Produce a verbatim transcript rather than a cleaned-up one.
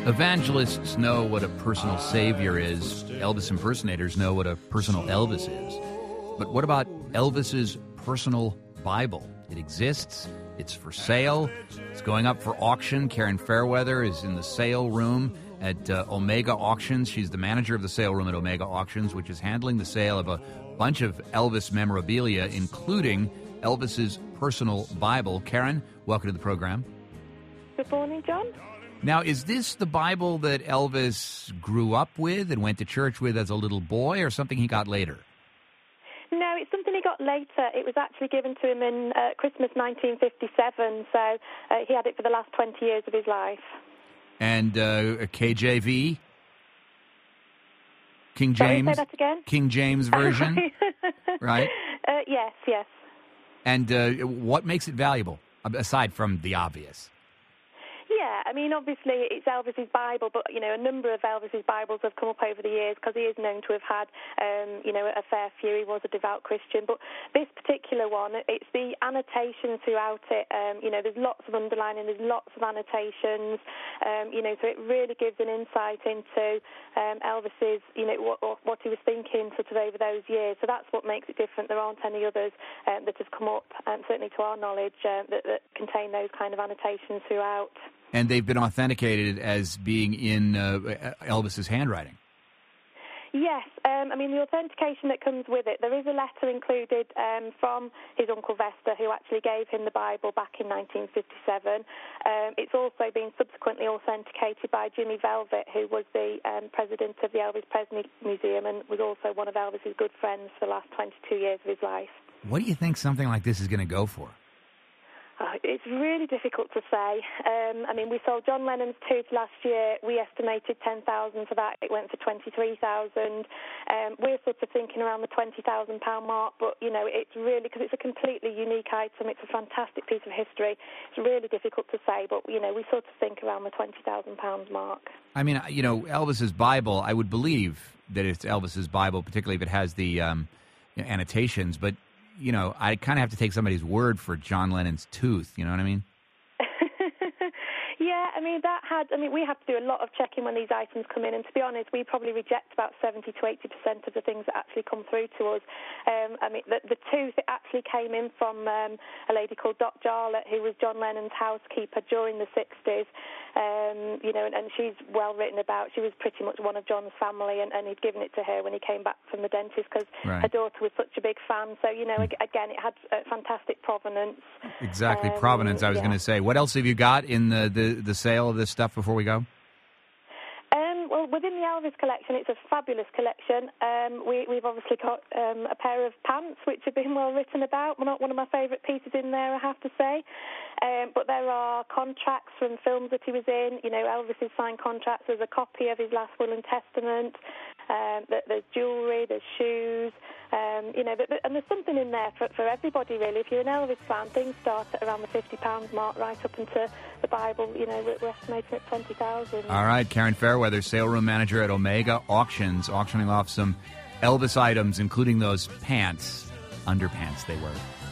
Evangelists know what a personal savior is. Elvis impersonators know what a personal Elvis is. But what about Elvis's personal Bible? It exists. It's for sale. It's going up for auction. Karen Fairweather is in the sale room at uh, Omega Auctions. She's the manager of the sale room at Omega Auctions, which is handling the sale of a bunch of Elvis memorabilia, including Elvis's personal Bible. Karen, welcome to the program. Good morning, John. Now, is this the Bible that Elvis grew up with and went to church with as a little boy, or something he got later? No, it's something he got later. It was actually given to him in uh, Christmas nineteen fifty-seven, so uh, he had it for the last twenty years of his life. And uh, a K J V? King Sorry, James? say that again? King James version? Right? Uh, yes, yes. And uh, what makes it valuable, aside from the obvious? Yeah, I mean, obviously it's Elvis's Bible, but, you know, a number of Elvis's Bibles have come up over the years because he is known to have had, um, you know, a fair few. He was a devout Christian. But this particular one, it's the annotation throughout it. Um, you know, there's lots of underlining, there's lots of annotations, um, you know, so it really gives an insight into um, Elvis's, you know, what, what he was thinking sort of over those years. So that's what makes it different. There aren't any others um, that have come up, um, certainly to our knowledge, uh, that, that contain those kind of annotations throughout. And they've been authenticated as being in uh, Elvis's handwriting. Yes, um, I mean, the authentication that comes with it, there is a letter included um, from his Uncle Vesta, who actually gave him the Bible back in nineteen fifty-seven. Um, it's also been subsequently authenticated by Jimmy Velvet, who was the um, president of the Elvis Presley Museum and was also one of Elvis's good friends for the last twenty-two years of his life. What do you think something like this is going to go for? Uh, it's really difficult to say. Um, I mean, we sold John Lennon's tooth last year. We estimated ten thousand dollars for that. It went for twenty-three thousand dollars. Um, we're sort of thinking around the twenty thousand pounds mark, but, you know, it's really, because it's a completely unique item. It's a fantastic piece of history. It's really difficult to say, but, you know, we sort of think around the twenty thousand pounds mark. I mean, you know, Elvis's Bible, I would believe that it's Elvis's Bible, particularly if it has the um, annotations, but you know, I kind of have to take somebody's word for John Lennon's tooth. You know what I mean? Yeah, I mean, that had, I mean, we have to do a lot of checking when these items come in, and to be honest, we probably reject about seventy to eighty percent of the things that actually come through to us. Um, I mean, the, the tooth, it actually came in from um, a lady called Dot Jarlett, who was John Lennon's housekeeper during the sixties, um, you know, and, and she's well written about. She was pretty much one of John's family, and, and he'd given it to her when he came back from the dentist because right. her daughter was such a big fan. So, you know, mm. again, it had a fantastic provenance. Exactly, um, provenance, I was yeah. going to say. What else have you got in the, the, the sale of this stuff before we go? Um, well, within the Elvis collection, it's a fabulous collection. Um, we, we've obviously got um, a pair of pants, which have been well written about. Not one of my favourite pieces in there, I have to say. Um, but there are contracts from films that he was in. You know, Elvis's signed contracts. There's a copy of his last will and testament. Um, there's jewellery, there's shoes. Um, you know, but, but, and there's something in there for, for everybody, really. If you're an Elvis fan, things start at around the fifty pounds mark, right up into the Bible. You know, we're, we're estimating at twenty thousand. All right, Karen Fairweather, sale room manager at Omega Auctions, auctioning off some Elvis items, including those pants, underpants they wear.